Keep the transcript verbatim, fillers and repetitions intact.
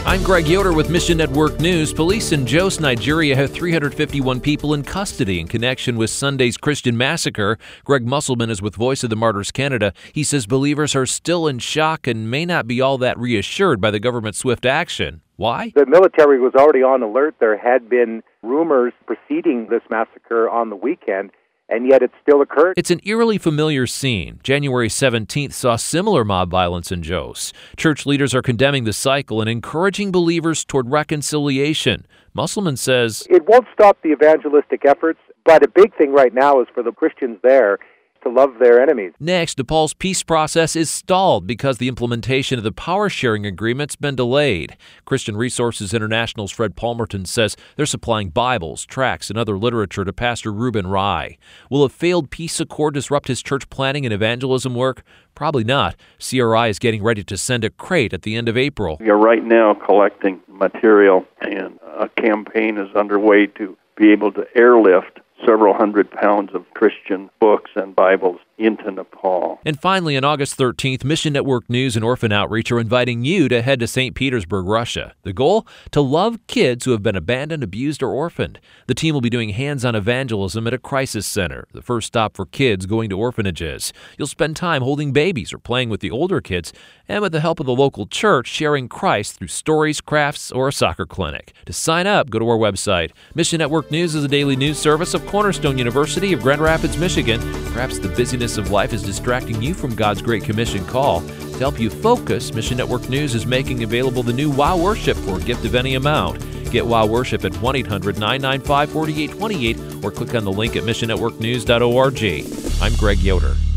I'm Greg Yoder with Mission Network News. Police in Jos, Nigeria have three hundred fifty-one people in custody in connection with Sunday's Christian massacre. Greg Musselman is with Voice of the Martyrs Canada. He says believers are still in shock and may not be all that reassured by the government's swift action. Why? The military was already on alert. There had been rumors preceding this massacre on the weekend, and yet it still occurred. It's an eerily familiar scene. January seventeenth saw similar mob violence in Jos. Church leaders are condemning the cycle and encouraging believers toward reconciliation. Musselman says, It won't stop the evangelistic efforts, but a big thing right now is for the Christians there to love their enemies. Next, Nepal's peace process is stalled because the implementation of the power-sharing agreement's been delayed. Christian Resources International's Fred Palmerton says they're supplying Bibles, tracts, and other literature to Pastor Reuben Rai. Will a failed peace accord disrupt his church planning and evangelism work? Probably not. C R I is getting ready to send a crate at the end of April. We are right now collecting material, and a campaign is underway to be able to airlift several hundred pounds of Christian books and Bibles into Nepal. And finally, on August thirteenth, Mission Network News and Orphan Outreach are inviting you to head to Saint Petersburg, Russia. The goal? To love kids who have been abandoned, abused, or orphaned. The team will be doing hands-on evangelism at a crisis center, the first stop for kids going to orphanages. You'll spend time holding babies or playing with the older kids, and with the help of the local church, sharing Christ through stories, crafts, or a soccer clinic. To sign up, go to our website. Mission Network News is a daily news service of Cornerstone University of Grand Rapids, Michigan. Perhaps the busyness of life is distracting you from God's Great Commission call. To help you focus, Mission Network News is making available the new Wow Worship for a gift of any amount. Get Wow Worship at one eight hundred nine nine five four eight two eight or click on the link at mission network news dot org. I'm Greg Yoder.